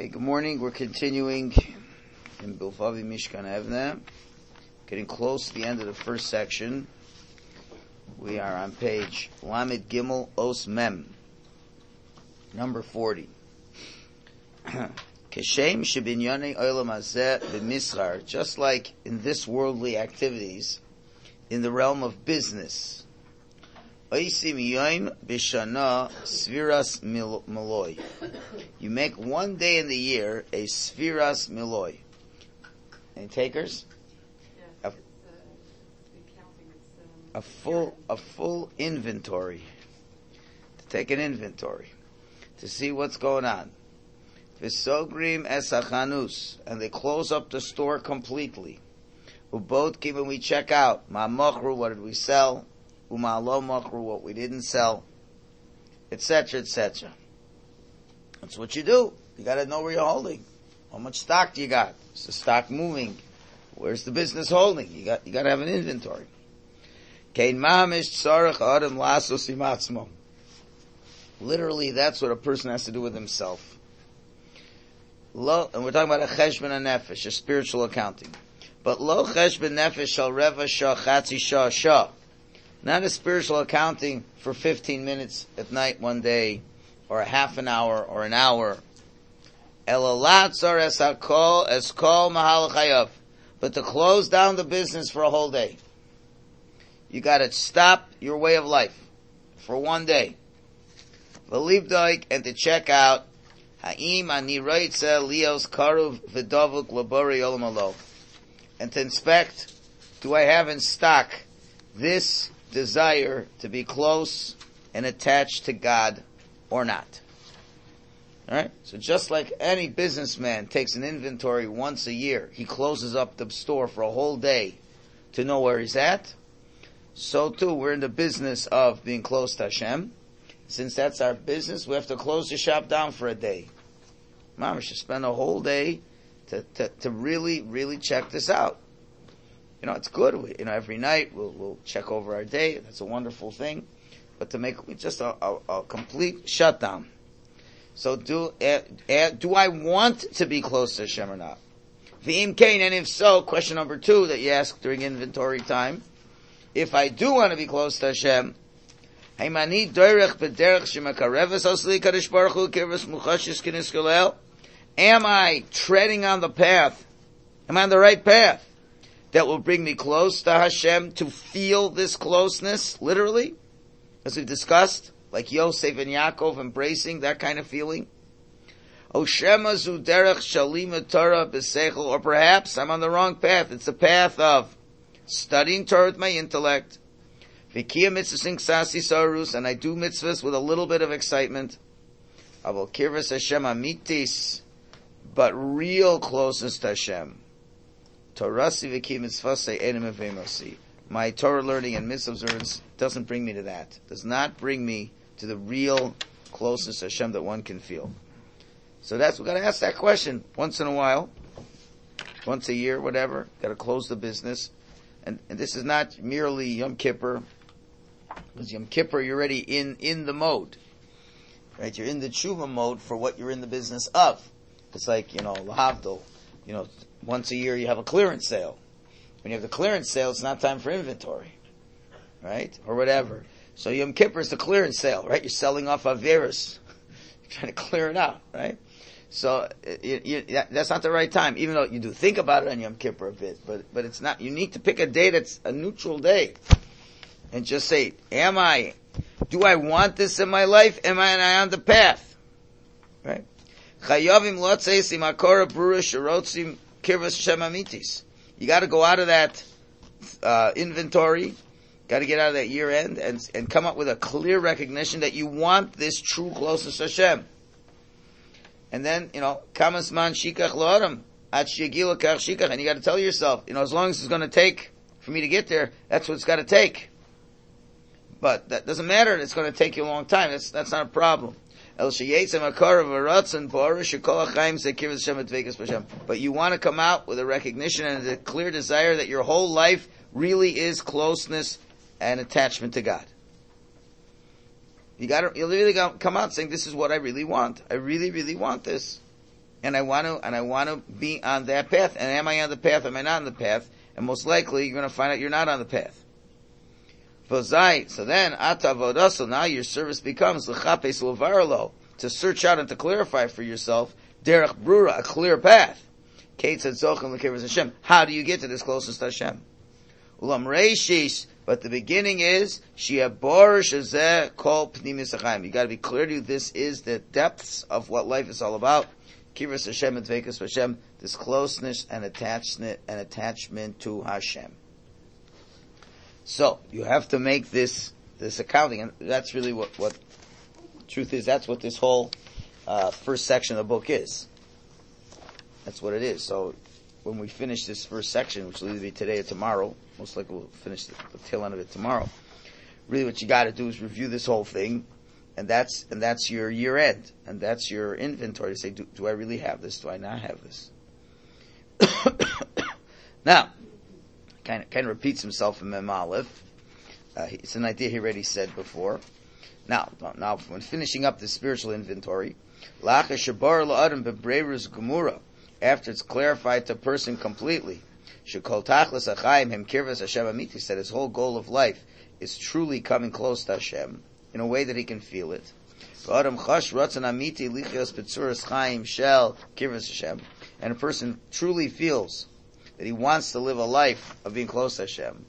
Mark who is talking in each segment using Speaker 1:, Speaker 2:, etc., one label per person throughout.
Speaker 1: Okay, good morning. We're continuing in Bilvavi Mishkan Evne, getting close to the end of the first section. We are on page Lamed Gimel Os Mem, number 40. Keshem shebinyane olam hazeh b'mischar, just like in this worldly activities, in the realm of business. Oisim yoim b'shana sviras miloi. You make one day in the year a sviras miloi. Any takers?
Speaker 2: Yes,
Speaker 1: A full inventory. To take an inventory. To see what's going on. V'sogrim esachanus. And they close up the store completely. Ubodkim, and we check out. Ma'mochru, what did we sell? Uma'lo mochru, what we didn't sell. Etc., etc. That's what you do. You gotta know where you're holding. How much stock do you got? Is the stock moving? Where's the business holding? You gotta have an inventory. Literally, that's what a person has to do with himself. And we're talking about a cheshbon nefesh, a spiritual accounting. But lo cheshbon nefesh shal reva shah chatzi shah shah. Not a spiritual accounting for 15 minutes at night one day, or a half an hour, or an hour. Elalatzar es hakol es kol mahal chayav. But to close down the business for a whole day. You gotta stop your way of life for one day. V'libdoik, and to check out ha'im ani roitze lios karuv v'davuk labori olam alo. And to inspect, do I have in stock this desire to be close and attached to God or not? Alright? So just like any businessman takes an inventory once a year, he closes up the store for a whole day to know where he's at. So too, we're in the business of being close to Hashem. Since that's our business, we have to close the shop down for a day. Mom, we should spend a whole day to really check this out. You know, it's good. Every night we'll check over our day. That's a wonderful thing. But to make just a complete shutdown. So do I want to be close to Hashem or not? V'im kain, and if so, question number 2 that you ask during inventory time. If I do want to be close to Hashem, am I treading on the path? Am I on the right path that will bring me close to Hashem, to feel this closeness, literally, as we've discussed, like Yosef and Yaakov embracing that kind of feeling? Or perhaps I'm on the wrong path. It's the path of studying Torah with my intellect, and I do mitzvahs with a little bit of excitement, but real closeness to Hashem. My Torah learning and mitzvah observance doesn't bring me to that. Does not bring me to the real closeness to Hashem that one can feel. So we've got to ask that question once in a while, once a year, whatever. Got to close the business. And this is not merely Yom Kippur, because Yom Kippur you're already in the mode, right? You're in the tshuva mode for what you're in the business of. It's like, lahavdil, once a year you have a clearance sale. When you have the clearance sale, it's not time for inventory, right? Or whatever. So Yom Kippur is the clearance sale, right? You're selling off Averis. You're trying to clear it out, right? So that's not the right time, even though you do think about it on Yom Kippur a bit, but it's not. You need to pick a day that's a neutral day, and just say, do I want this in my life? Am I on the path? Right? You got to go out of that inventory, got to get out of that year end, and come up with a clear recognition that you want this true closeness to Hashem. And then, kamas man shikach lo'adam, at shigila kach shikach, and you got to tell yourself, as long as it's going to take for me to get there, that's what it's got to take. But that doesn't matter. It's going to take you a long time. That's not a problem. But you want to come out with a recognition and a clear desire that your whole life really is closeness and attachment to God. You really got to come out saying, this is what I really want. I really, really want this. and I want to be on that path. And am I on the path? Am I not on the path? And most likely, you're going to find out you're not on the path. So then, now your service becomes to search out and to clarify for yourself derech brura, a clear path. How do you get to this closest to Hashem? But the beginning is you got to be clear to you. This is the depths of what life is all about. Kivras Hashem and Dveikus Hashem, this closeness and attachment to Hashem. So you have to make this accounting, and that's really what truth is. That's what this whole first section of the book is. That's what it is. So when we finish this first section, which will either be today or tomorrow, most likely we'll finish the tail end of it tomorrow. Really, what you got to do is review this whole thing, and that's your year end, and that's your inventory to say, do I really have this? Do I not have this? Now, kind of repeats himself in Mem Aleph. It's an idea he already said before. Now, when finishing up the spiritual inventory, after it's clarified to a person completely, he said his whole goal of life is truly coming close to Hashem in a way that he can feel it. And a person truly feels that he wants to live a life of being close to Hashem.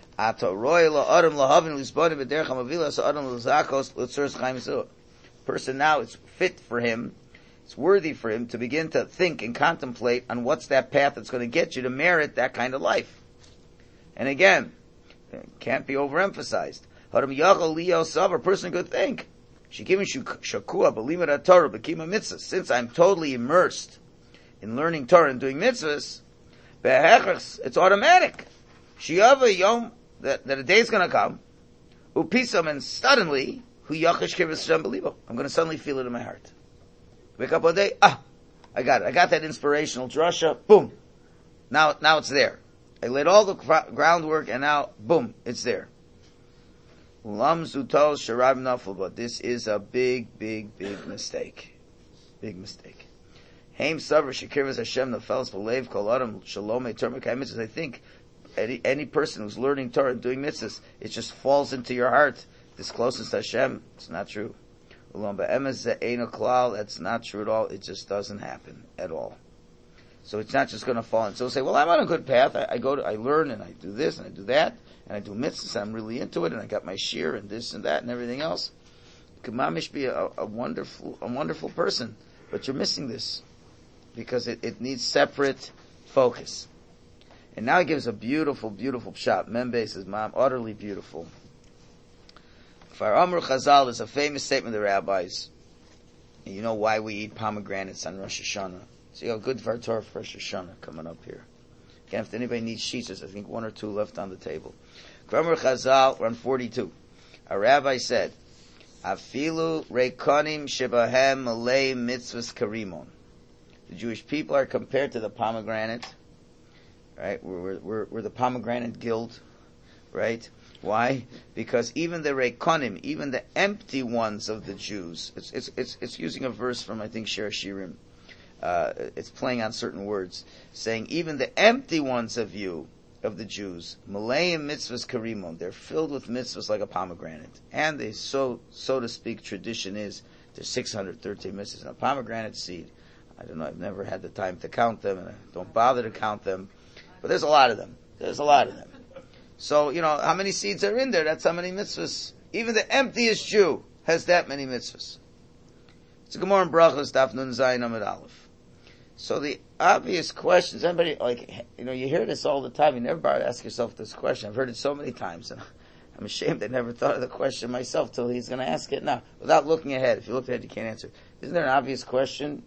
Speaker 1: Person now, it's fit for him, it's worthy for him to begin to think and contemplate on what's that path that's going to get you to merit that kind of life. And again, it can't be overemphasized. A person could think, since I'm totally immersed in learning Torah and doing mitzvahs, it's automatic. That a day is going to come, and suddenly, I'm going to suddenly feel it in my heart. Wake up one day, I got it. I got that inspirational drasha, boom. Now it's there. I laid all the groundwork, and now, boom, it's there. But this is a big mistake. Big mistake. I think any person who's learning Torah and doing mitzvahs, it just falls into your heart. This closest to Hashem, it's not true. That's not true at all. It just doesn't happen at all. So it's not just going to fall in. So say, well, I'm on a good path. I learn and I do this and I do that and I do mitzvahs. I'm really into it and I got my shir and this and that and everything else. You could mamish be a wonderful person, but you're missing this because it needs separate focus. And now he gives a beautiful pshat. Membe says, Mom, utterly beautiful. Far Amr Chazal is a famous statement of the rabbis. And you know why we eat pomegranates on Rosh Hashanah. So you got good Dvar Torah for Rosh Hashanah coming up here. Again, if anybody needs sheets, I think one or two left on the table. Amr Chazal, we're on 42. A rabbi said, Afilu reikonim shebahem malei mitzvahs karimon. The Jewish people are compared to the pomegranate. Right? We're the pomegranate guild. Right? Why? Because even the reikonim, even the empty ones of the Jews, it's using a verse from, I think, Shir Shirim. It's playing on certain words, saying even the empty ones of the Jews, Malayim mitzvahs karimon, they're filled with mitzvahs like a pomegranate. And they, so to speak, tradition is there's 613 mitzvahs in a pomegranate seed. I don't know, I've never had the time to count them, and I don't bother to count them. But there's a lot of them. So, how many seeds are in there? That's how many mitzvahs. Even the emptiest Jew has that many mitzvahs. It's a Gemara in Brachos, Daf Nun Zayin Amud Aleph. So the obvious questions, everybody, you hear this all the time. You never bother to ask yourself this question. I've heard it so many times, and I'm ashamed I never thought of the question myself till he's going to ask it now. Without looking ahead. If you look ahead, you can't answer. Isn't there an obvious question?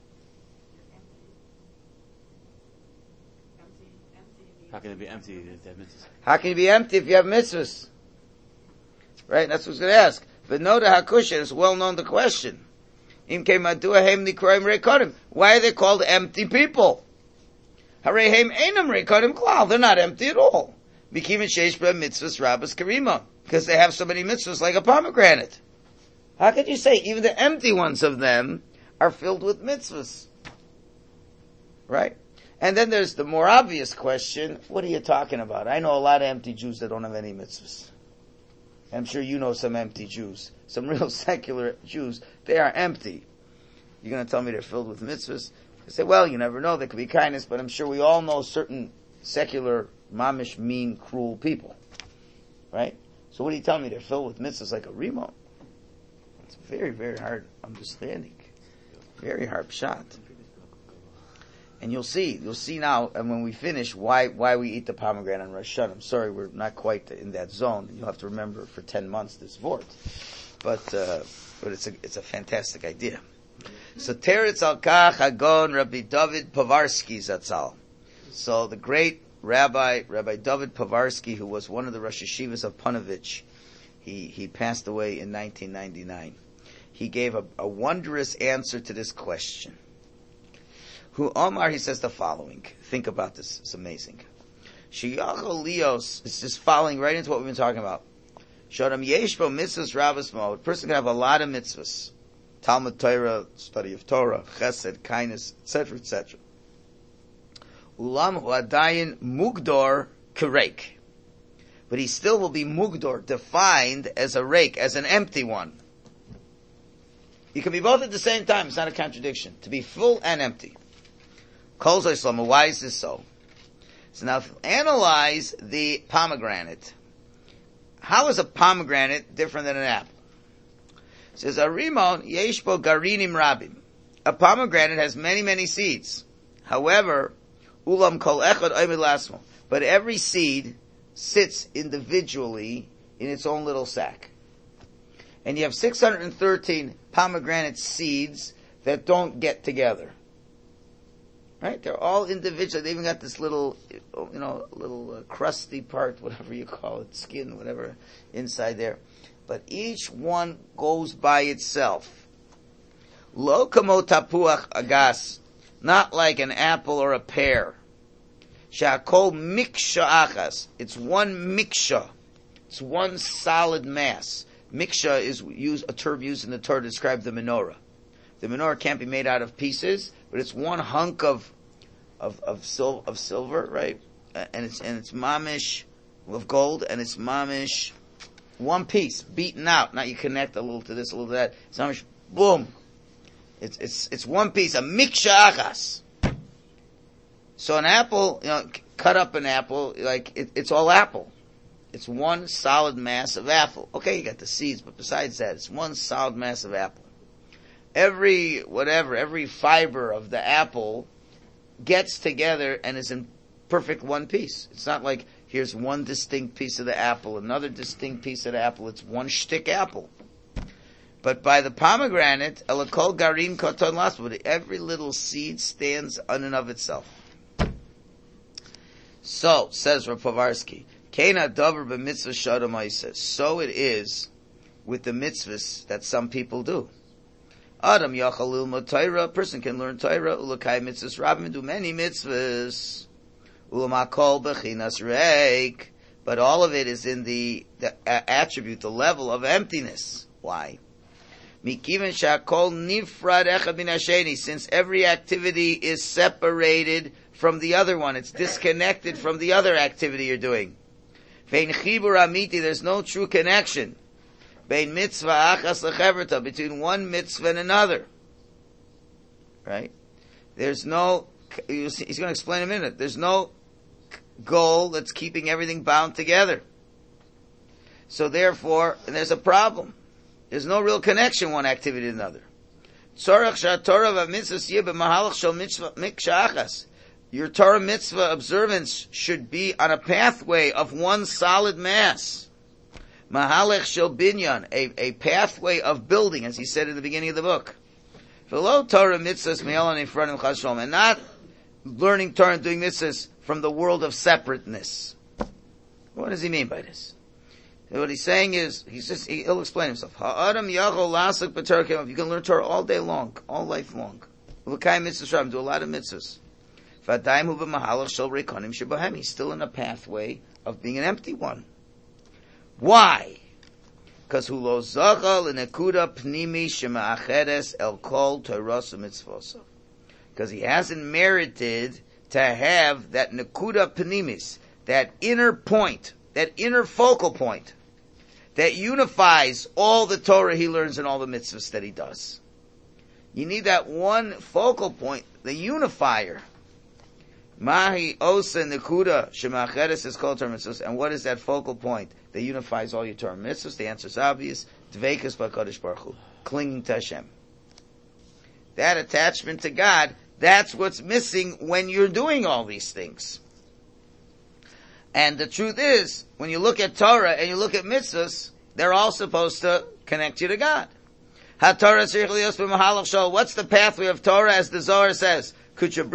Speaker 2: How can it be empty if you have mitzvahs?
Speaker 1: How can you be empty if you have mitzvahs? Right? That's what he's going to ask. But no, the Hakusha is well known the question. Why are they called empty people? They're not empty at all. Because they have so many mitzvahs like a pomegranate. How could you say even the empty ones of them are filled with mitzvahs? Right? And then there's the more obvious question, what are you talking about? I know a lot of empty Jews that don't have any mitzvahs. I'm sure you know some empty Jews. Some real secular Jews. They are empty. You're going to tell me they're filled with mitzvahs? I say, well, you never know. There could be kindness, but I'm sure we all know certain secular, mamish, mean, cruel people. Right? So what do you tell me? They're filled with mitzvahs like a remote. It's very, very hard understanding. Very hard shot. And you'll see now, and when we finish, why we eat the pomegranate on Rosh Hashanah. I'm sorry, we're not quite in that zone. You'll have to remember for 10 months this vort. But it's a fantastic idea. So Teretz al Kach Hagon Rabbi David Povarsky Zatzal. So the great Rabbi David Povarsky, who was one of the Rosh Yeshivas of Panovich, he passed away in 1999. He gave a wondrous answer to this question. Who Omar, he says the following. Think about this. It's amazing. Sheyachol Lios is just following right into what we've been talking about. Shodam Yeshbo mitzvahs Rabbis Mo. A person can have a lot of mitzvahs. Talmud Torah, study of Torah, chesed, kindness, etc., etc. Ulam hu adayin mugdor kereik. But he still will be mugdor, defined as a rake, as an empty one. You can be both at the same time. It's not a contradiction. To be full and empty. Kol Zoyslama, why is this so? So now, if you analyze the pomegranate, how is a pomegranate different than an apple? It says, Arimon yeshbo garinim rabim. A pomegranate has many, many seeds. However, ulam kol echad oimid lasmo. But every seed sits individually in its own little sack. And you have 613 pomegranate seeds that don't get together. Right? They're all individual. They even got this little, crusty part, whatever you call it, skin, whatever, inside there. But each one goes by itself. Lo kamo tapuach agas, not like an apple or a pear. Shakol miksha achas. It's one miksha. It's one solid mass. Miksha is a term used in the Torah to describe the menorah. The menorah can't be made out of pieces, but it's one hunk of silver, right? And it's mamish of gold, and it's mamish one piece beaten out. Now you connect a little to this, a little to that. It's mamish, boom. It's one piece, a miksha achas. So an apple, cut up an apple, it's all apple. It's one solid mass of apple. Okay, you got the seeds, but besides that, it's one solid mass of apple. Every fiber of the apple gets together and is in perfect one piece. It's not like here's one distinct piece of the apple, another distinct piece of the apple. It's one shtick apple. But by the pomegranate, elakol garim koton lasmo, every little seed stands in and of itself. So, says Rav Povarsky, Keina davar b'mitzvah shadam ha'iseh. So it is with the mitzvahs that some people do. Adam yachalil Torah, a person can learn Torah, ulakai mitzvahs rabbim, do many mitzvahs, ulamakol bechinas reik, but all of it is in the attribute, the level of emptiness. Why? Mikiven shakol nifrad echad min hasheni, since every activity is separated from the other one, it's disconnected from the other activity you're doing. Vein chibur amiti, there's no true connection. Bein mitzvah achas lecheverta, between one mitzvah and another. Right? There's no, he's going to explain in a minute, there's no goal that's keeping everything bound together. So therefore, and there's a problem. There's no real connection one activity to another. Tzorach sha'torah v'mitzvahs yeh b'mahalach shel miksha achas. Your Torah mitzvah observance should be on a pathway of one solid mass. Mahalech shel binyan, a pathway of building, as he said in the beginning of the book. V'lo Torah mitzvahs me'elan in front of Chas Shalom, and not learning Torah and doing mitzvahs from the world of separateness. What does he mean by this? What he's saying is, he'll explain himself. Ha'adam yachol lasik b'Torah, you can learn Torah all day long, all life long. L'kayim mitzvahs, do a lot of mitzvahs. He's still in a pathway of being an empty one. Why? Because hu lo zacha l'nekuda pnimi shema'achedes el kol Torah mitzvosav. Because he hasn't merited to have that Nakuda Panimis, that inner point, that inner focal point, that unifies all the Torah he learns and all the mitzvahs that he does. You need that one focal point, the unifier. Mahi osa nekuda shemacheres is called Torah mitzvahs. And what is that focal point that unifies all your Torah mitzvahs? The answer is obvious. Dveikus b'Kadosh Baruch Hu, clinging to Hashem. That attachment to God, that's what's missing when you're doing all these things. And the truth is, when you look at Torah and you look at mitzvahs, they're all supposed to connect you to God. What's the pathway of Torah, as the Zohar says? Hashem,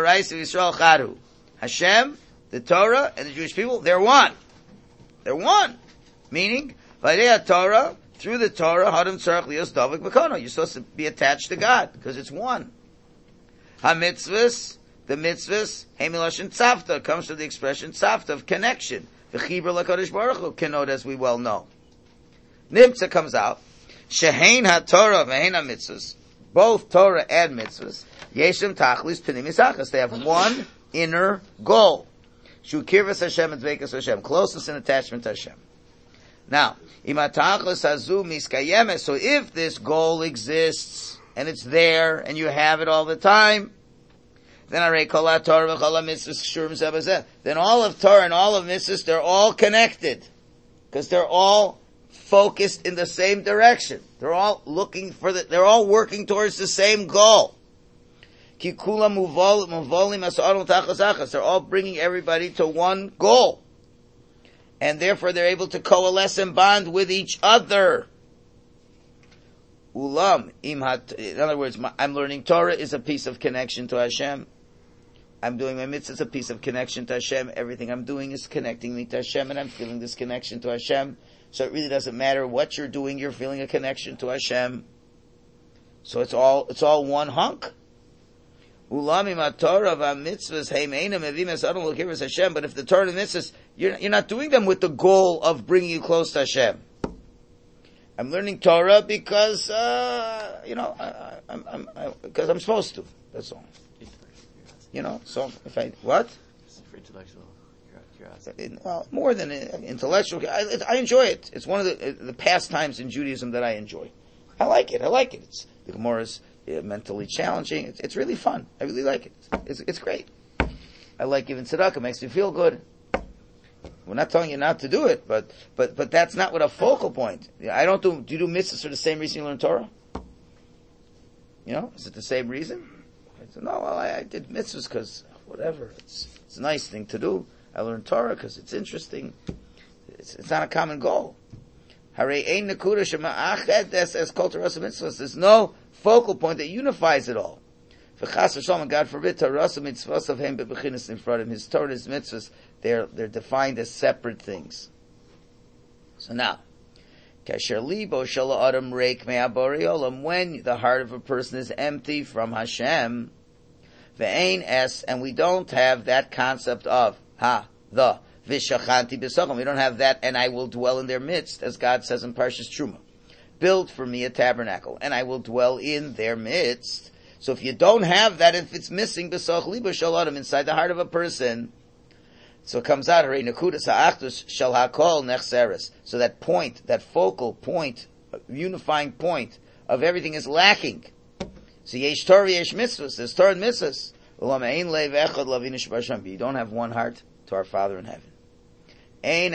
Speaker 1: the Torah, and the Jewish people, they're one. They're one. Meaning, Torah, through the Torah, you're supposed to be attached to God, because it's one. HaMitzvahs, the mitzvahs, Hemiloshin Tzavta, comes from the expression Tzavta, of connection. The Chibur LaKadosh Baruch Hu, Kenod, as we well know. Nimtza comes out. Shehein HaTorah v'hein HaMitzvahs, both Torah and mitzvahs, Yeshem Tachlis Pnimis Achas, they have one inner goal. Shu Kirvas Hashem and Dveikus Hashem, closeness and attachment to Hashem. Now, Imatachlis Hazu Miskayemes, so if this goal exists, and it's there, and you have it all the time, then Arei Kol HaTorah v'Kol HaMitzvahs Shurim Zeh B'Zeh, then all of Torah and all of mitzvahs, they're all connected. Because they're all focused in the same direction. They're all they're all working towards the same goal. They're all bringing everybody to one goal. And therefore they're able to coalesce and bond with each other. In other words, I'm learning Torah is a piece of connection to Hashem. I'm doing my mitzvah, it's a piece of connection to Hashem. Everything I'm doing is connecting me to Hashem, and I'm feeling this connection to Hashem. So it really doesn't matter what you're doing, you're feeling a connection to Hashem. So it's all one hunk. But if the Torah and mitzvahs, you're not doing them with the goal of bringing you close to Hashem. I'm learning Torah because, because I'm supposed to. That's all. So if what?
Speaker 2: For intellectual curiosity.
Speaker 1: Well, more than intellectual. I enjoy it. It's one of the pastimes in Judaism that I enjoy. I like it. The Gemara is mentally challenging. It's really fun. I really like it. It's great. I like giving tzedakah. It makes me feel good. We're not telling you not to do it, but that's not what a focal point. Do you do mitzvahs for the same reason you learn Torah? Is it the same reason? I said, no, well, I did mitzvahs because whatever. It's a nice thing to do. I learned Torah because it's interesting. It's not a common goal. There's no focal point that unifies it all. And God forbid, his Torah and his mitzvahs, they're defined as separate things. So now, when the heart of a person is empty from Hashem, and we don't have that concept of the v'shachanti b'sacham. We don't have that, and I will dwell in their midst, as God says in Parshas Truma. Build for me a tabernacle, and I will dwell in their midst. So if you don't have that, if it's missing b'sach libo shel adam inside the heart of a person, so it comes out, Harei nekudas ha'achdus shel hakol nechseres. So that point, that focal point, unifying point of everything is lacking. So yesh Torah, yesh mitzvahs. There's Torah and mitzvahs. But you don't have one heart to our Father in heaven. You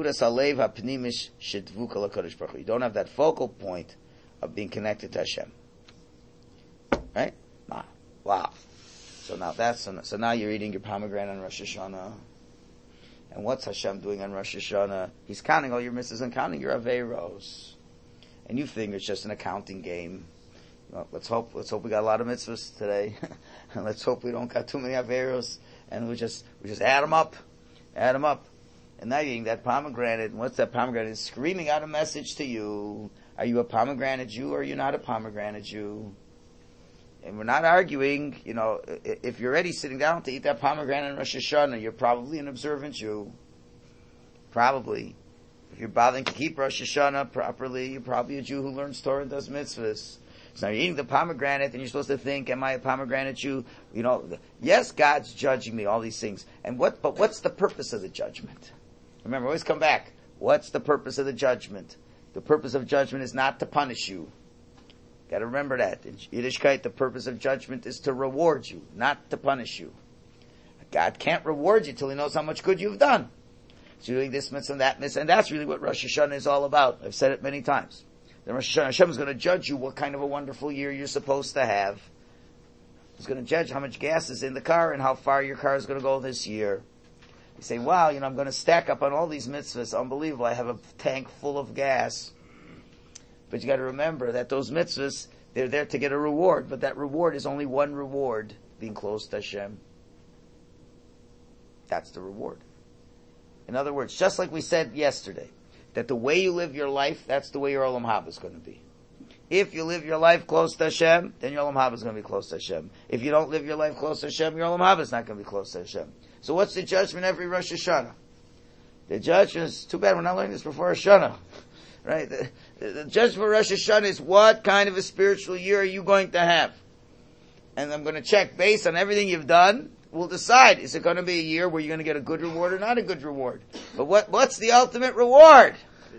Speaker 1: don't have that focal point of being connected to Hashem. Right? Wow. So now you're eating your pomegranate on Rosh Hashanah. And what's Hashem doing on Rosh Hashanah? He's counting all your misses and counting your aveiros. And you think it's just an accounting game. Well, let's hope we got a lot of mitzvahs today. And let's hope we don't got too many aveiros. And we just add them up. And now you're eating that pomegranate. And what's that pomegranate? It's screaming out a message to you. Are you a pomegranate Jew or are you not a pomegranate Jew? And we're not arguing, if you're already sitting down to eat that pomegranate in Rosh Hashanah, you're probably an observant Jew. Probably. If you're bothering to keep Rosh Hashanah properly, you're probably a Jew who learns Torah and does mitzvahs. So now you're eating the pomegranate and you're supposed to think, am I a pomegranate Jew? Yes, God's judging me, all these things. But what's the purpose of the judgment? Remember, always come back. What's the purpose of the judgment? The purpose of judgment is not to punish you. Gotta remember that. In Yiddishkeit, the purpose of judgment is to reward you, not to punish you. God can't reward you till He knows how much good you've done. So you're doing this mitzvah and that mitzvah, and that's really what Rosh Hashanah is all about. I've said it many times. The Rosh Hashanah, Hashem is going to judge you what kind of a wonderful year you're supposed to have. He's going to judge how much gas is in the car and how far your car is going to go this year. You say, wow, I'm going to stack up on all these mitzvahs. Unbelievable. I have a tank full of gas. But you got to remember that those mitzvahs, they're there to get a reward. But that reward is only one reward, being close to Hashem. That's the reward. In other words, just like we said yesterday, that the way you live your life, that's the way your Olam Haba is going to be. If you live your life close to Hashem, then your Olam Haba is going to be close to Hashem. If you don't live your life close to Hashem, your Olam Haba is not going to be close to Hashem. So what's the judgment every Rosh Hashanah? The judgment is, too bad we're not learning this before Hashanah. Right? The judgment for Rosh Hashanah is what kind of a spiritual year are you going to have? And I'm going to check based on everything you've done. We'll decide, is it going to be a year where you're going to get a good reward or not a good reward? But what's the ultimate reward?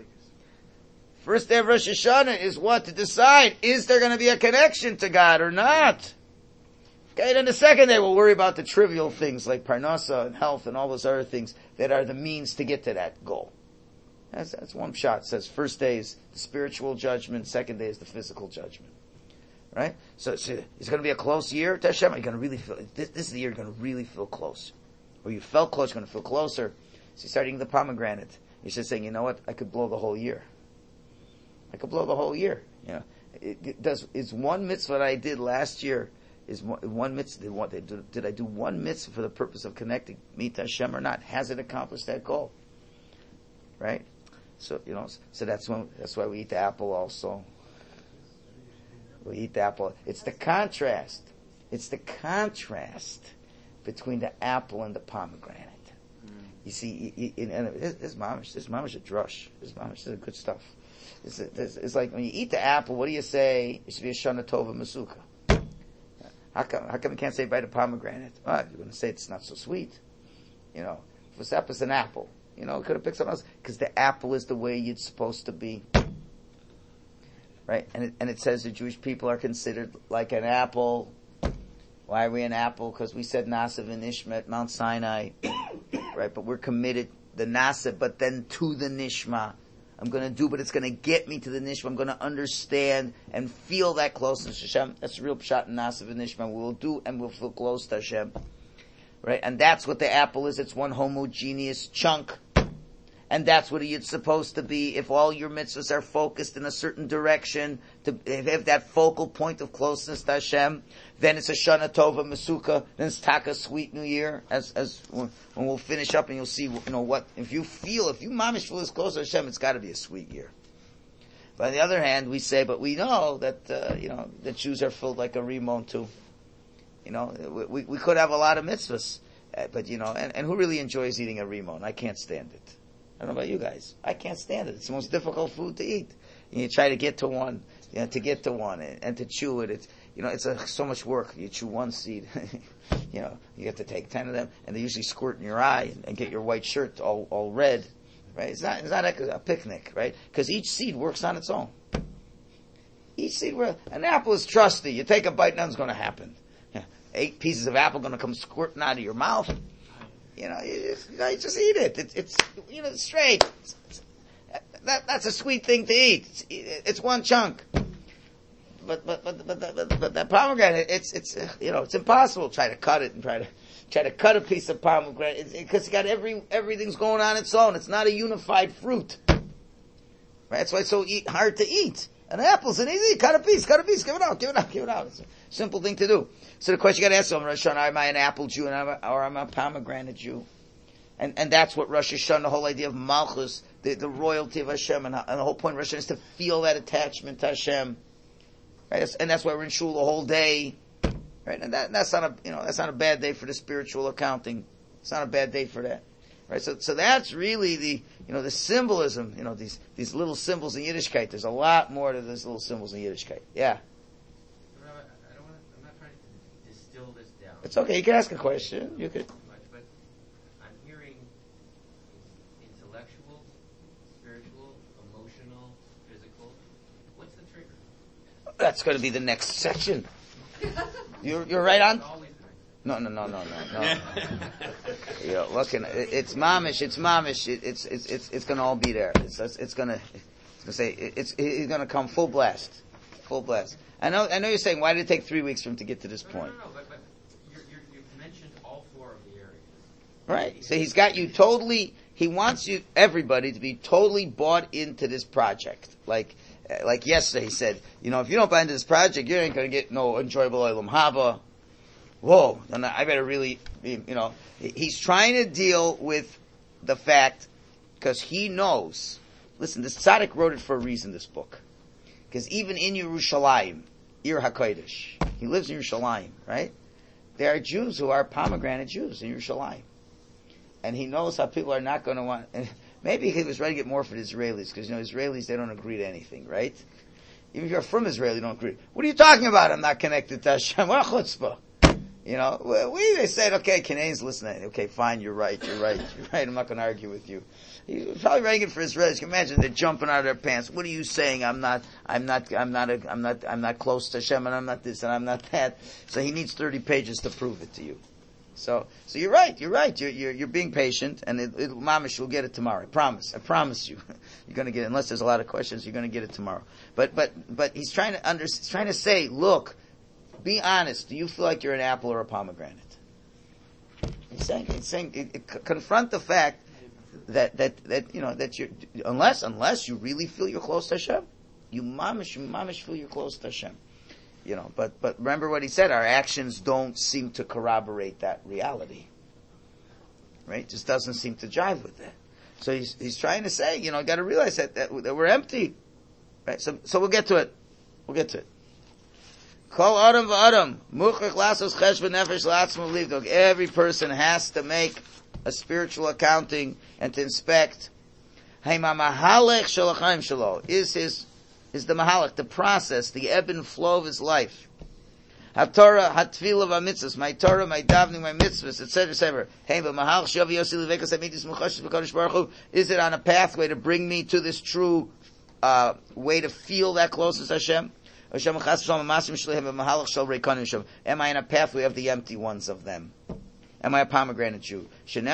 Speaker 1: First day of Rosh Hashanah is what? To decide, is there going to be a connection to God or not? Okay, then the second day we'll worry about the trivial things like parnasa and health and all those other things that are the means to get to that goal. That's one shot. It says first day is the spiritual judgment, second day is the physical judgment. Right? So it's going to be a close year to Hashem. You're going to really feel, this is the year you're going to really feel close. Or you felt close, you're going to feel closer. So you start eating the pomegranate. You're just saying, you know what? I could blow the whole year. I could blow the whole year. Is one mitzvah that I did last year, is one mitzvah, did I do one mitzvah for the purpose of connecting me to Hashem or not? Has it accomplished that goal? Right? So, so that's why we eat the apple also. We eat the apple. It's the contrast. It's the contrast between the apple and the pomegranate. You see, this mamish a drush. This mamish is good stuff. It's like when you eat the apple, what do you say? It should be a shana tova masuka. How come you can't say by the pomegranate? You're going to say it's not so sweet. If it's an apple, it could have picked something else. Because the apple is the way it's supposed to be. Right? And it says the Jewish people are considered like an apple. Why are we an apple? Because we said Nasiv and Nishma at Mount Sinai. Right? But we're committed, the Nasiv, but then to the Nishma. I'm going to do, but it's going to get me to the Nishma. I'm going to understand and feel that closeness to Hashem. That's the real pshat in Nasiv and Nishma. We will do and we'll feel close to Hashem. Right? And that's what the apple is. It's one homogeneous chunk. And that's what it's supposed to be. If all your mitzvahs are focused in a certain direction, to have that focal point of closeness to Hashem, then it's a Shana Tova Masuka, then it's Taka Sweet New Year, as when we'll finish up and you'll see, what, if you mamish feel as close to Hashem, it's gotta be a sweet year. But on the other hand, we say, but we know that, the Jews are filled like a rimon too. We could have a lot of mitzvahs, but and who really enjoys eating a rimon? I can't stand it. I don't know about you guys. I can't stand it. It's the most difficult food to eat. And you try to get to one, and to chew it. It's so much work. You chew one seed, you have to take 10 of them, and they usually squirt in your eye and get your white shirt all red, right? It's not like a picnic, right? Because each seed works on its own. An apple is trusty. You take a bite, nothing's going to happen. 8 pieces of apple going to come squirting out of your mouth. You just eat it. It's straight. That's a sweet thing to eat. It's one chunk. But that pomegranate, it's impossible to try to cut it and try to cut a piece of pomegranate because everything's going on its own. It's not a unified fruit. Right? That's why it's so hard to eat. An apple's an easy, cut a piece, give it out. It's a simple thing to do. So the question you gotta ask yourself, Rosh Hashanah, am I an apple Jew or am I a pomegranate Jew? And that's what Rosh Hashanah, the whole idea of Malchus, the royalty of Hashem, and the whole point of Rosh Hashanah is to feel that attachment to Hashem. Right? And that's why we're in shul the whole day. Right? And that's not a bad day for the spiritual accounting. It's not a bad day for that. Right? So that's really the symbolism, these little symbols in Yiddishkeit. There's a lot more to these little symbols in Yiddishkeit. Yeah. It's okay. You can ask a question. You could.
Speaker 3: But I'm hearing intellectual, spiritual, emotional, physical. What's the trigger?
Speaker 1: That's going to be the next section. You're right on. No. It's mamish. It's going to all be there. He's going to come full blast. I know you're saying, why did it take 3 weeks for him to get to this point?
Speaker 3: No, but you've mentioned all four of the areas.
Speaker 1: Right. So he's got you totally, he wants everybody to be totally bought into this project. Like yesterday he said, if you don't buy into this project, you ain't going to get no enjoyable Olam Haba. Whoa, then I better really, he's trying to deal with the fact, because he knows, listen, this tzaddik wrote it for a reason, this book. Because even in Yerushalayim, Ir HaKodesh, he lives in Yerushalayim, right? There are Jews who are pomegranate Jews in Yerushalayim. And he knows how people are not going to want, and maybe he was writing it more for the Israelis, because Israelis, they don't agree to anything, right? Even if you're from Israel, you don't agree. What are you talking about? I'm not connected to Hashem. What a chutzpah. They said, okay, Canadians listening. Okay, fine, you're right. I'm not going to argue with you. He's probably writing it for Israelis. You can imagine they're jumping out of their pants. What are you saying? I'm not close to Hashem, and I'm not this, and I'm not that. So he needs 30 pages to prove it to you. So you're right. You're being patient, and Mamish will get it tomorrow. I promise you. You're going to get it. Unless there's a lot of questions, you're going to get it tomorrow. But he's trying to say, look, be honest. Do you feel like you're an apple or a pomegranate? He's saying, confront the fact that you unless you really feel you're close to Hashem, you mamish feel you're close to Hashem. But remember what he said, our actions don't seem to corroborate that reality. Right? Just doesn't seem to jive with that. So he's trying to say, got to realize that we're empty. Right? So we'll get to it. Kol adam v'adam muchach lasos cheshbon nefesh la'atzmo livdog. Every person has to make a spiritual accounting and to inspect. Hayma mahalech shalachayim shalo is the mahalach, the process, the ebb and flow of his life. HaTorah, HaTfilah v'mitzvahs, my Torah, my davening, my mitzvahs, etc. Hey, but mahalach shav yosi levekas amitis mechashes b'kodesh baruch Hu. Is it on a pathway to bring me to this true way to feel that closest to Hashem? Am I in a pathway of the empty ones of them? Am I a pomegranate Jew? I'm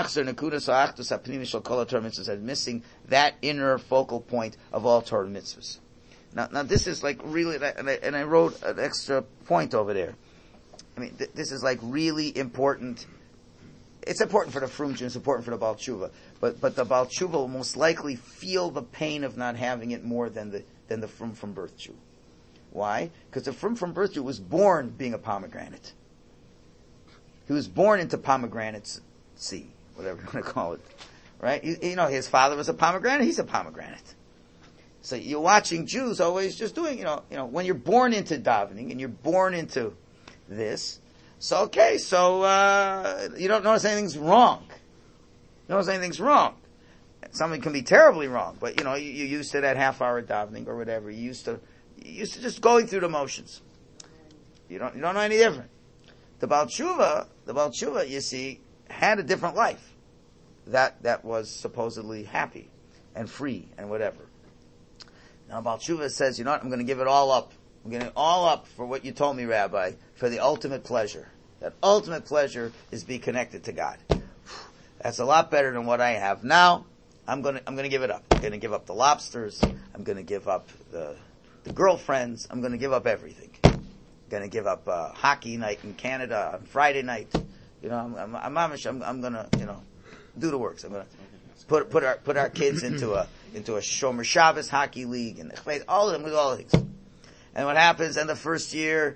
Speaker 1: missing that inner focal point of all Torah mitzvahs. Now this is like really, and I wrote an extra point over there. I mean, this is like really important. It's important for the Frum Jew, it's important for the Baal Tshuva. But the Baal Tshuva will most likely feel the pain of not having it more than the Frum from birth Jew. Why? Because the Frum from birth Jew was born being a pomegranate. He was born into pomegranate seed, whatever you want to call it. Right? His father was a pomegranate, he's a pomegranate. So you're watching Jews always just doing, when you're born into davening and you're born into this, so you don't notice anything's wrong. You don't notice anything's wrong. Something can be terribly wrong, but you're used to that half-hour davening or whatever. You're used to just going through the motions. You don't know any different. The Baal Tshuva, you see, had a different life. That was supposedly happy and free and whatever. Now Baal Tshuva says, I'm going to give it all up. I'm giving it all up for what you told me, Rabbi, for the ultimate pleasure. That ultimate pleasure is be connected to God. That's a lot better than what I have now. I'm going to give it up. I'm going to give up the lobsters. I'm going to give up the girlfriends. I'm going to give up everything. I'm going to give up hockey night in Canada on Friday night. I'm going to do the works. I'm going to put our kids into a Shomer Shabbos hockey league and all of them with all things. And what happens in the first year,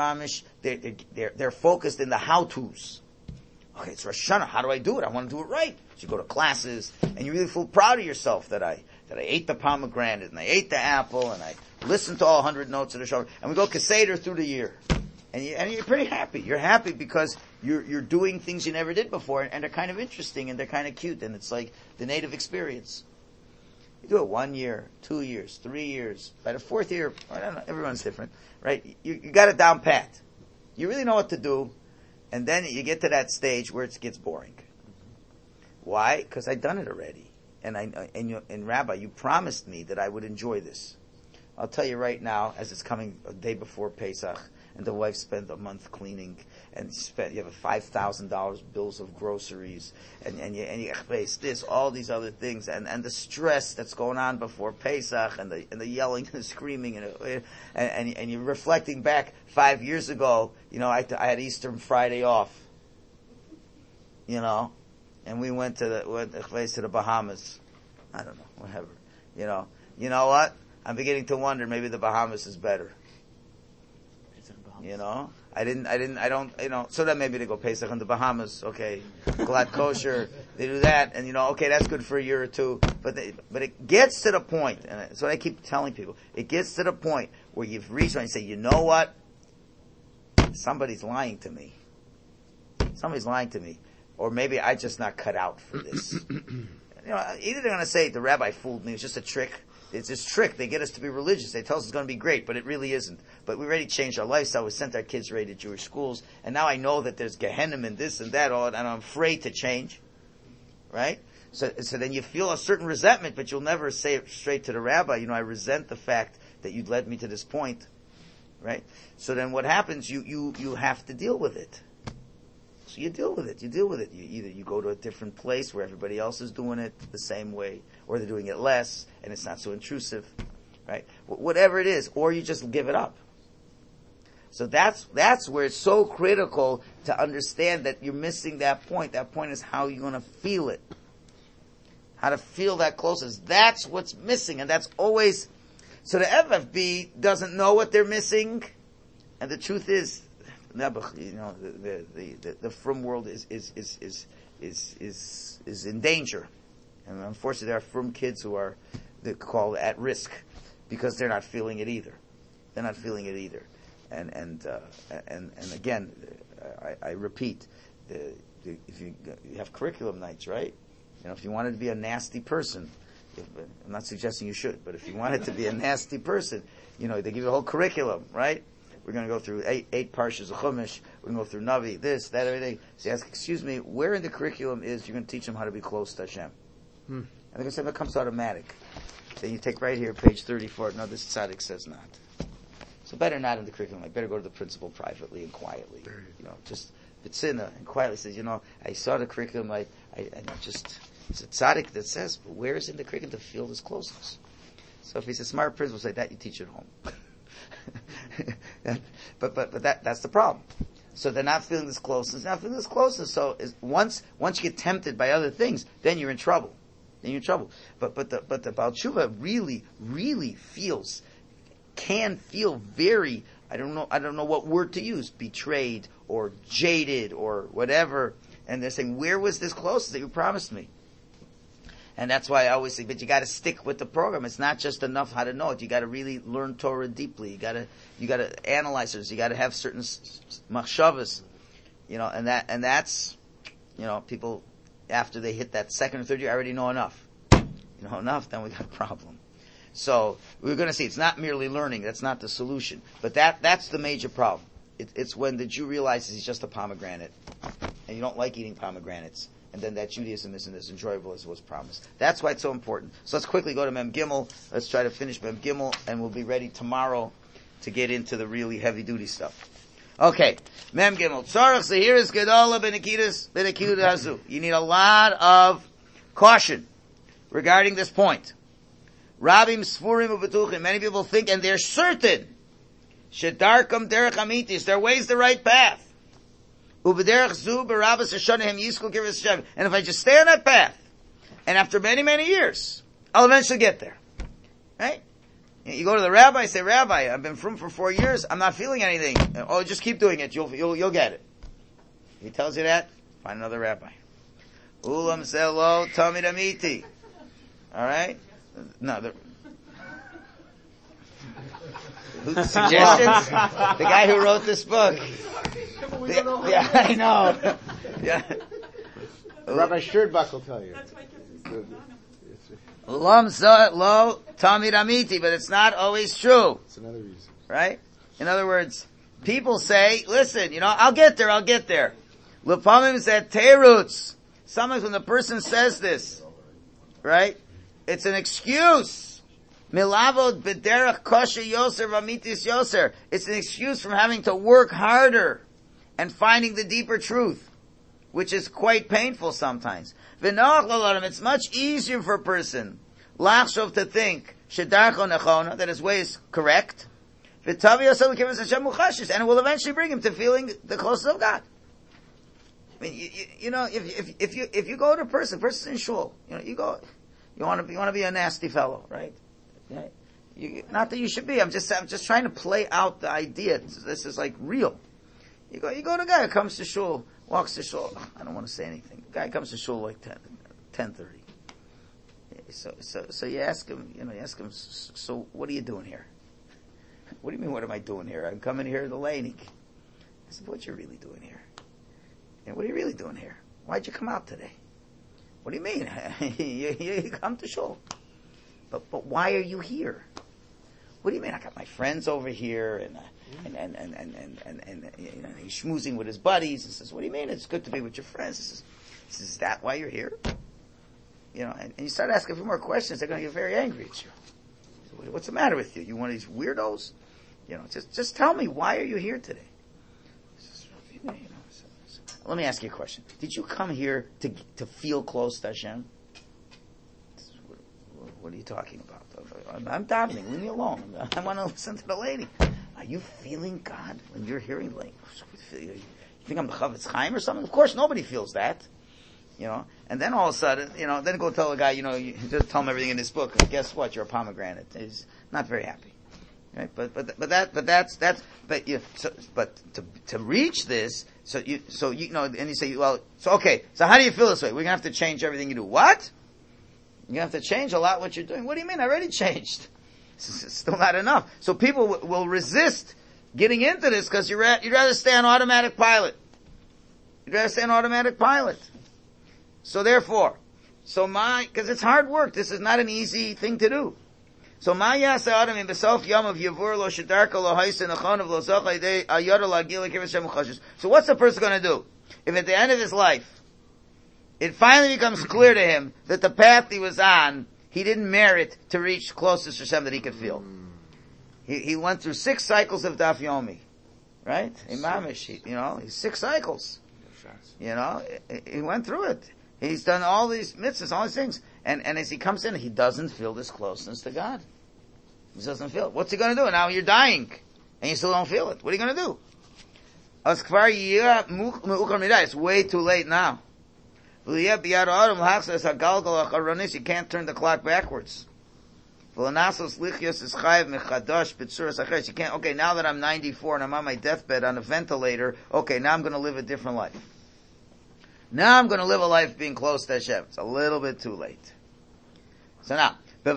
Speaker 1: they're focused in the how-tos. Okay, it's Rosh Hashanah. How do I do it? I want to do it right. So you go to classes, and you really feel proud of yourself that I ate the pomegranate, and I ate the apple, and I listened to all 100 notes of the Shomer. And we go Keseder through the year. And you're pretty happy. You're happy because you're doing things you never did before, and they're kind of interesting, and they're kind of cute, and it's like the native experience. You do it 1 year, 2 years, 3 years. By the fourth year, I don't know, everyone's different, right? You got it down pat. You really know what to do. And then you get to that stage where it gets boring. Why? Because I've done it already. And Rabbi, you promised me that I would enjoy this. I'll tell you right now, as it's coming a day before Pesach, and the wife spent a month cleaning, and you have $5,000 bills of groceries, and you face this, all these other things, and the stress that's going on before Pesach, and the yelling and the screaming, and you're reflecting back 5 years ago. I had Easter Friday off, and we went to the Bahamas. I don't know, whatever. You know what? I'm beginning to wonder maybe the Bahamas is better. I don't, so then maybe they go Pesach in the Bahamas, okay, glad kosher, they do that, and okay, that's good for a year or two, but it gets to the point, and that's what I keep telling people, it gets to the point where you've reached and you say, you know what? Somebody's lying to me. Or maybe I just not cut out for this. Either they're going to say, the rabbi fooled me, it's just a trick. It's this trick. They get us to be religious. They tell us it's going to be great, but it really isn't. But we already changed our lifestyle. We sent our kids already to Jewish schools, and now I know that there's Gehenna and this and that, and I'm afraid to change. Right? So then you feel a certain resentment, but you'll never say it straight to the rabbi. I resent the fact that you'd led me to this point. Right? So then what happens? You have to deal with it. So you deal with it. Either you go to a different place where everybody else is doing it the same way, or they're doing it less, and it's not so intrusive, right? Whatever it is, or you just give it up. So that's where it's so critical to understand that you're missing that point. That point is how you're going to feel it. How to feel that closeness. That's what's missing, and that's always, so the FFB doesn't know what they're missing, and the truth is, the frum world is in danger, and unfortunately there are frum kids who are called at risk because they're not feeling it either. And again, I repeat, if you have curriculum nights, right? If you wanted to be a nasty person, I'm not suggesting you should, but if you wanted to be a nasty person, they give you a whole curriculum, right? We're going to go through eight parshas of Chumash. We're going to go through Navi, this, that, everything. So you ask, excuse me, where in the curriculum is you're going to teach them how to be close to Hashem? And they're going to say, that comes automatic. Then you take right here, page 34. No, this tzaddik says not. So better not in the curriculum. Better go to the principal privately and quietly. Just it's in and quietly says, I saw the curriculum. It's a tzaddik that says, but where is in the curriculum to feel this closeness? So if he's a smart principal, say that you teach at home. but that's the problem. So they're not feeling this closeness. So once you get tempted by other things, then you're in trouble. But the Baal Tshuva really can feel very, I don't know what word to use, betrayed or jaded or whatever. And they're saying, where was this closeness that you promised me? And that's why I always say, but you got to stick with the program. It's not just enough how to know it. You got to really learn Torah deeply. You got to analyze it. You got to have certain machshavas, and that's, people after they hit that second or third year already know enough. Enough, then we got a problem. So we're going to see it's not merely learning. That's not the solution. But that's the major problem. It's when the Jew realizes he's just a pomegranate, and you don't like eating pomegranates. And then that Judaism isn't as enjoyable as was promised. That's why it's so important. So let's quickly go to Mem Gimel. Let's try to finish Mem Gimel, and we'll be ready tomorrow to get into the really heavy-duty stuff. Okay, Mem Gimel. Tzarech Zahiris Gedola Benekidas Hazu. You need a lot of caution regarding this point. Rabim Sfurim Ubetuchim. Many people think, and they're certain, Shedarkam Derech Amitis. Their way's the right path. And if I just stay on that path, and after many, many years, I'll eventually get there. Right? You go to the rabbi, say, Rabbi, I've been frum for 4 years, I'm not feeling anything. Oh, just keep doing it, you'll get it. He tells you that, find another rabbi. Ulam Zelo Tamid Amiti. Alright? No, suggestions? The guy who wrote this book. Yeah, I know. Yeah.
Speaker 4: Rabbi Sternbuck will tell you.
Speaker 1: Lo Tamid Amiti, but it's not always true.
Speaker 4: It's another reason.
Speaker 1: Right? In other words, people say, listen, I'll get there. L'pamim zeh terutz. Sometimes when the person says this, right, it's an excuse. Milavod b'derech kosher yoser v'amitis yoser. It's an excuse from having to work harder and finding the deeper truth, which is quite painful sometimes. V'noach l'odam, it's much easier for a person, lachshov, to think, shedarcho nechona, that his way is correct, v'tavi yosel l'kivas Hashem muchashish, and it will eventually bring him to feeling the closeness of God. I mean, you know, if you go to a person's in shul, you know, you want to be a nasty fellow, right? Not that you should be. I'm just trying to play out the idea. This is like real. You go to a guy who comes to shul, walks to shul. I don't want to say anything. The guy comes to shul like 10:30. So you ask him, so what are you doing here? What do you mean, what am I doing here? I'm coming here to Lanik. I said, what you really doing here? And what are you really doing here? Why'd you come out today? What do you mean? you come to shul. But why are you here? What do you mean? I got my friends over here, and he's schmoozing with his buddies. He says, "What do you mean? It's good to be with your friends." He says, "Is that why you're here?" You know, and you start asking a few more questions, they're going to get very angry at you. So, what's the matter with you? You one of these weirdos? You know, just tell me, why are you here today? Let me ask you a question. Did you come here to feel close to Hashem? What are you talking about? I'm davening. Leave me alone. I want to listen to the lady. Are you feeling God when you're hearing like? You think I'm the Chavetz Chaim or something? Of course, nobody feels that. You know. And then all of a sudden, then go tell the guy, you just tell him everything in this book. And guess what? You're a pomegranate. He's not very happy. Right? But to reach this, and you say, well, so how do you feel this way? We're gonna have to change everything you do. What? You have to change a lot what you're doing. What do you mean? I already changed. It's still not enough. So people will resist getting into this because you'd rather stay on automatic pilot. You'd rather stay on automatic pilot. So therefore, because it's hard work. This is not an easy thing to do. So ma yasa adam in besof yom of yavur lo shedarka lo haisen achonav lo zocha idei ayara la gila kivas shem chashish. So what's the person going to do? If at the end of his life, it finally becomes clear to him that the path he was on, he didn't merit to reach closest to Hashem that he could feel. He went through 6 cycles of Daf Yomi. Right? Imamish, he's 6 cycles. He went through it. He's done all these mitzvahs, all these things. And as he comes in, he doesn't feel this closeness to God. He doesn't feel it. What's he going to do? Now you're dying, and you still don't feel it. What are you going to do? It's way too late now. You can't turn the clock backwards. You can't, now that I'm 94 and I'm on my deathbed on a ventilator, now I'm going to live a different life. Now I'm going to live a life being close to Hashem. It's a little bit too late. So now,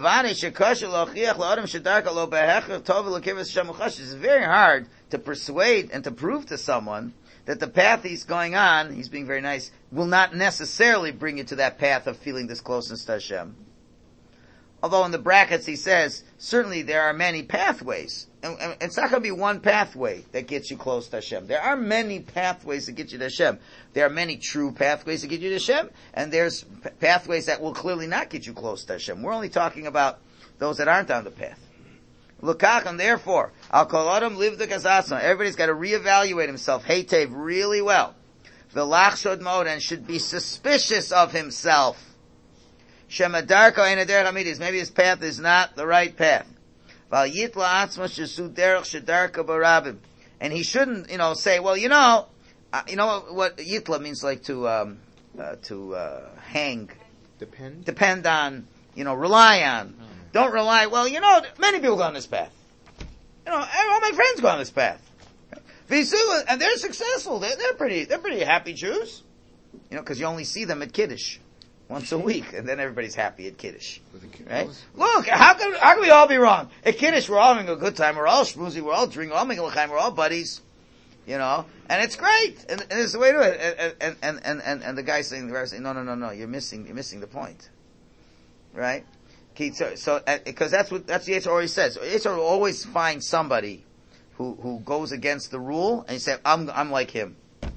Speaker 1: it's very hard to persuade and to prove to someone that the path he's going on, he's being very nice, will not necessarily bring you to that path of feeling this closeness to Hashem. Although in the brackets he says, certainly there are many pathways. And it's not going to be one pathway that gets you close to Hashem. There are many pathways that get you to Hashem. There are many true pathways that get you to Hashem, and there's pathways that will clearly not get you close to Hashem. We're only talking about those that aren't on the path. L'kach, and therefore, al kol adam live the gazasna. Everybody's got to reevaluate himself, heitev, really well. V'lachshod mod, and should be suspicious of himself. Shemadarko ein derech hamidis. Maybe his path is not the right path. Val yitla atzma shesu derech shedarka barabim. And he shouldn't, say, well, what yitla means, like to hang. Depend on, rely on. Don't rely, many people go on this path. All my friends go on this path. And they're successful. They're pretty happy Jews. Because you only see them at Kiddush once a week, and then everybody's happy at Kiddush. Right? Look, how can we all be wrong? At Kiddush, we're all having a good time. We're all schmoozy. We're all drinking. We're all making l'chaim. We're all buddies. And it's great. And it's the way to do it. And the guy saying, no, you're missing the point. Right? So, because that's what Yetzer always says. So Yetzer will always find somebody who goes against the rule, and you say, I'm like him.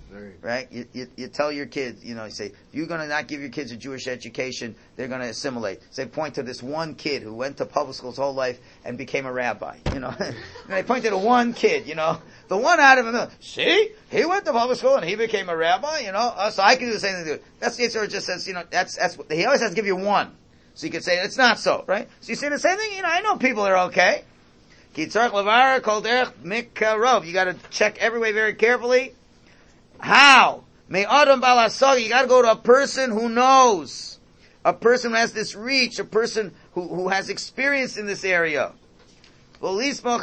Speaker 1: Right? You tell your kids, you say, if you're going to not give your kids a Jewish education, they're going to assimilate. Say, point to this one kid who went to public school his whole life and became a rabbi, And they pointed to one kid, the one out of him, see, he went to public school and he became a rabbi, so I can do the same thing. That's the answer. It just says, that's what, he always has to give you one. So you could say, it's not so, right? So you say the same thing, I know people are okay. You gotta check every way very carefully. How? You gotta go to a person who knows. A person who has this reach, a person who has experience in this area. You shouldn't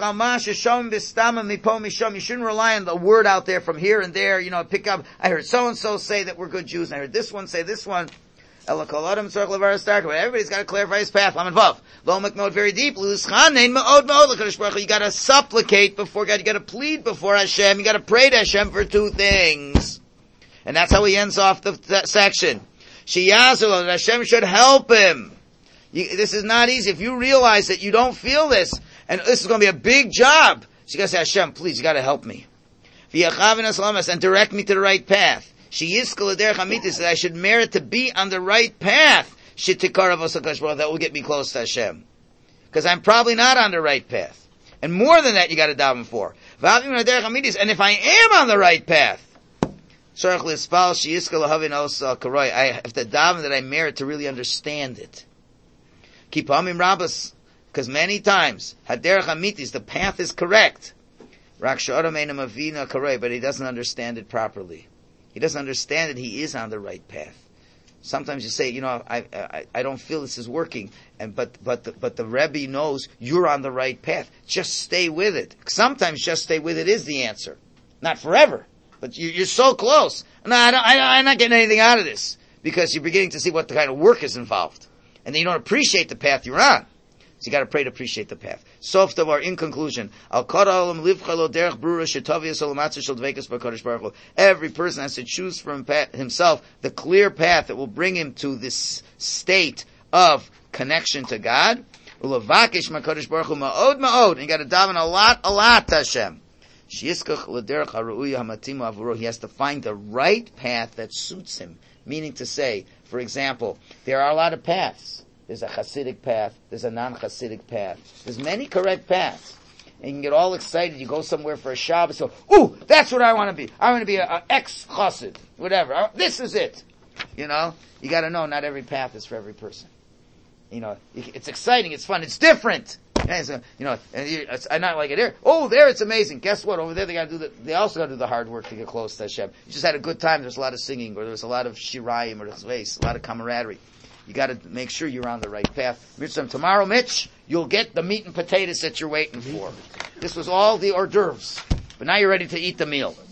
Speaker 1: rely on the word out there from here and there, pick up, I heard so-and-so say that we're good Jews, and I heard this one say this one. Everybody's got to clarify his path. Very deeply. You gotta supplicate before God. You gotta plead before Hashem. You gotta pray to Hashem for two things. And that's how he ends off that section. That Hashem should help him. This is not easy. If you realize that you don't feel this, and this is going to be a big job, so you gotta say, Hashem, please, you gotta help me. And direct me to the right path. That I should merit to be on the right path. That will get me close to Hashem. Because I'm probably not on the right path. And more than that, you got to daven for. And if I am on the right path, I have to daven that I merit to really understand it. Because many times, the path is correct. But he doesn't understand it properly. He doesn't understand that he is on the right path. Sometimes you say, I don't feel this is working, but the Rebbe knows you're on the right path. Just stay with it. Sometimes just stay with it is the answer. Not forever, but you're so close. No, I'm not getting anything out of this because you're beginning to see what the kind of work is involved, and then you don't appreciate the path you're on. So you got to pray to appreciate the path. Sof Davar, in conclusion, every person has to choose for himself the clear path that will bring him to this state of connection to God. And you got to daven a lot to Hashem. He has to find the right path that suits him. Meaning to say, for example, there are a lot of paths. There's a Hasidic path. There's a non-Hasidic path. There's many correct paths. And you can get all excited. You go somewhere for a Shabbos. So, that's what I want to be. I want to be an ex-Chassid. Whatever. This is it. You got to know not every path is for every person. It's exciting. It's fun. It's different. And so, it's not like it there. There it's amazing. Guess what? Over there they also got to do the hard work to get close to Hashem. You just had a good time. There's a lot of singing, or there's a lot of shirayim, or there's a lot of camaraderie. You got to make sure you're on the right path. Tomorrow, Mitch, you'll get the meat and potatoes that you're waiting for. This was all the hors d'oeuvres, but now you're ready to eat the meal.